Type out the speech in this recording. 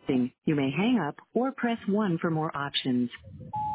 You may hang up or press 1 for more options.